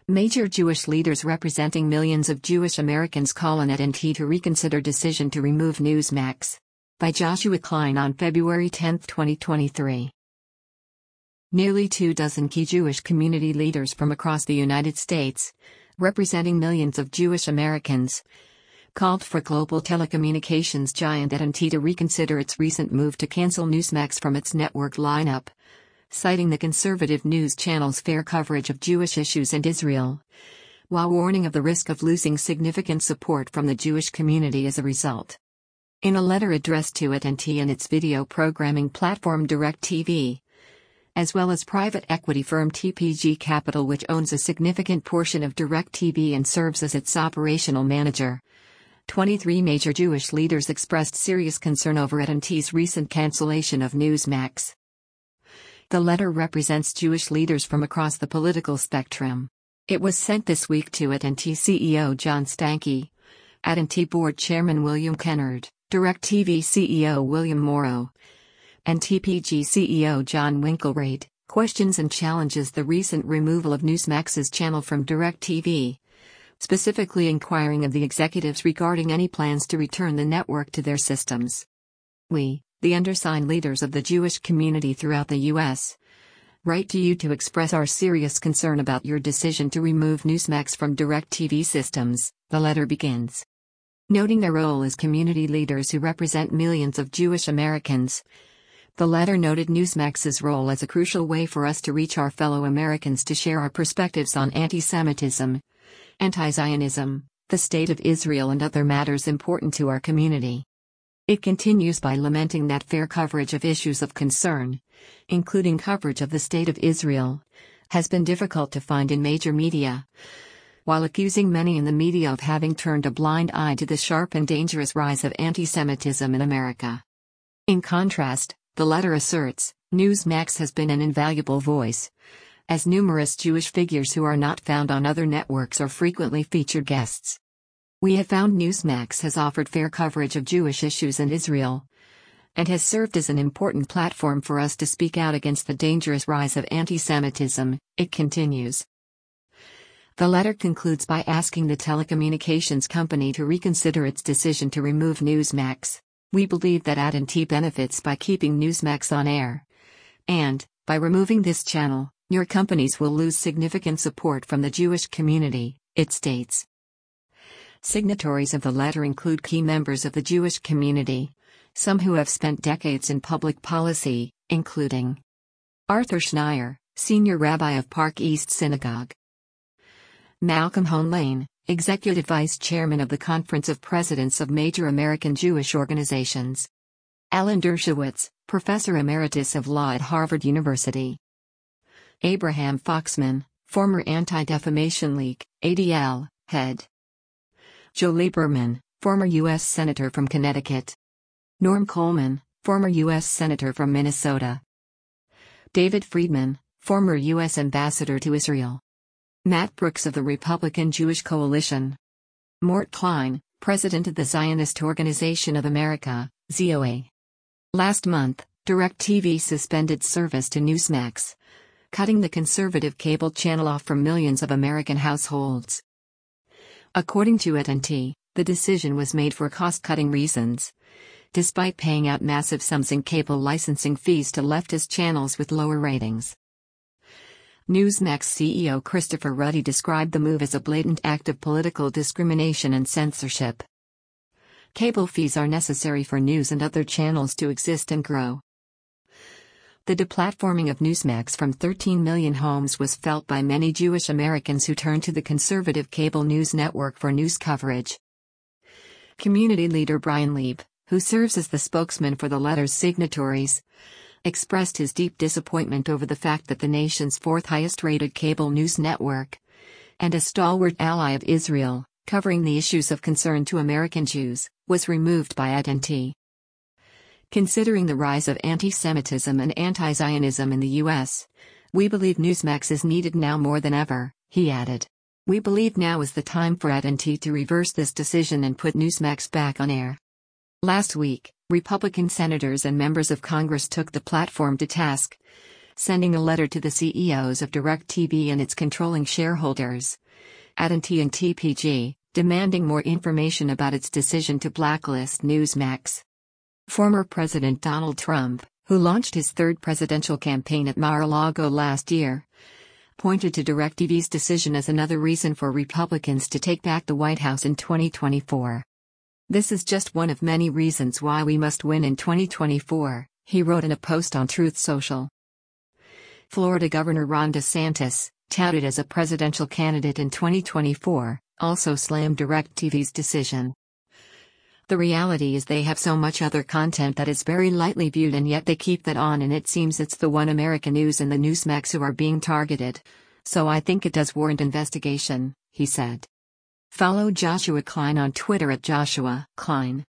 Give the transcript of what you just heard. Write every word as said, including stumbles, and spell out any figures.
Major Jewish leaders representing millions of Jewish Americans call on A T and T to reconsider decision to remove Newsmax. By Joshua Klein on February tenth, twenty twenty-three. Nearly two dozen key Jewish community leaders from across the United States, representing millions of Jewish Americans, called for global telecommunications giant A T and T to reconsider its recent move to cancel Newsmax from its network lineup, citing the conservative news channel's fair coverage of Jewish issues and Israel, while warning of the risk of losing significant support from the Jewish community as a result. In a letter addressed to A T and T and its video programming platform DirecTV, as well as private equity firm T P G Capital, which owns a significant portion of DirecTV and serves as its operational manager, twenty-three major Jewish leaders expressed serious concern over A T and T's recent cancellation of Newsmax. The letter represents Jewish leaders from across the political spectrum. It was sent this week to A T and T C E O John Stankey, A T and T Board Chairman William Kennard, DirecTV C E O William Morrow, and T P G C E O John Winkelried, questions and challenges the recent removal of Newsmax's channel from DirecTV, specifically inquiring of the executives regarding any plans to return the network to their systems. We, the undersigned leaders of the Jewish community throughout the U S, write to you to express our serious concern about your decision to remove Newsmax from DirecTV systems, the letter begins. Noting their role as community leaders who represent millions of Jewish Americans, the letter noted Newsmax's role as a crucial way for us to reach our fellow Americans to share our perspectives on anti-Semitism, anti-Zionism, the state of Israel and other matters important to our community. It continues by lamenting that fair coverage of issues of concern, including coverage of the state of Israel, has been difficult to find in major media, while accusing many in the media of having turned a blind eye to the sharp and dangerous rise of anti-Semitism in America. In contrast, the letter asserts, Newsmax has been an invaluable voice, as numerous Jewish figures who are not found on other networks are frequently featured guests. We have found Newsmax has offered fair coverage of Jewish issues and Israel, and has served as an important platform for us to speak out against the dangerous rise of anti-Semitism, it continues. The letter concludes by asking the telecommunications company to reconsider its decision to remove Newsmax. We believe that A T and T benefits by keeping Newsmax on air, and, by removing this channel, your companies will lose significant support from the Jewish community, it states. Signatories of the letter include key members of the Jewish community, some who have spent decades in public policy, including Arthur Schneier, Senior Rabbi of Park East Synagogue; Malcolm Hoenlein, Executive Vice Chairman of the Conference of Presidents of Major American Jewish Organizations; Alan Dershowitz, Professor Emeritus of Law at Harvard University; Abraham Foxman, former Anti-Defamation League, A D L, head; Joe Lieberman, former U S Senator from Connecticut; Norm Coleman, former U S Senator from Minnesota; David Friedman, former U S Ambassador to Israel; Matt Brooks of the Republican Jewish Coalition; Mort Klein, President of the Zionist Organization of America, Z O A. Last month, DirecTV suspended service to Newsmax, cutting the conservative cable channel off from millions of American households. According to A T and T, the decision was made for cost-cutting reasons, despite paying out massive sums in cable licensing fees to leftist channels with lower ratings. Newsmax C E O Christopher Ruddy described the move as a blatant act of political discrimination and censorship. Cable fees are necessary for news and other channels to exist and grow. The deplatforming of Newsmax from thirteen million homes was felt by many Jewish Americans who turned to the conservative cable news network for news coverage. Community leader Brian Lieb, who serves as the spokesman for the letter's signatories, expressed his deep disappointment over the fact that the nation's fourth highest-rated cable news network, and a stalwart ally of Israel, covering the issues of concern to American Jews, was removed by A T and T. Considering the rise of anti-Semitism and anti-Zionism in the U S, we believe Newsmax is needed now more than ever, he added. We believe now is the time for A T and T to reverse this decision and put Newsmax back on air. Last week, Republican senators and members of Congress took the platform to task, sending a letter to the C E Os of DirecTV and its controlling shareholders, A T and T and T P G, demanding more information about its decision to blacklist Newsmax. Former President Donald Trump, who launched his third presidential campaign at Mar-a-Lago last year, pointed to DirecTV's decision as another reason for Republicans to take back the White House in twenty twenty-four. "This is just one of many reasons why we must win in twenty twenty-four, he wrote in a post on Truth Social. Florida Governor Ron DeSantis, touted as a presidential candidate in twenty twenty-four, also slammed DirecTV's decision. "The reality is they have so much other content that is very lightly viewed, and yet they keep that on, and it seems it's the One American News and the Newsmax who are being targeted. So I think it does warrant investigation," he said. Follow Joshua Klein on Twitter at Joshua Klein.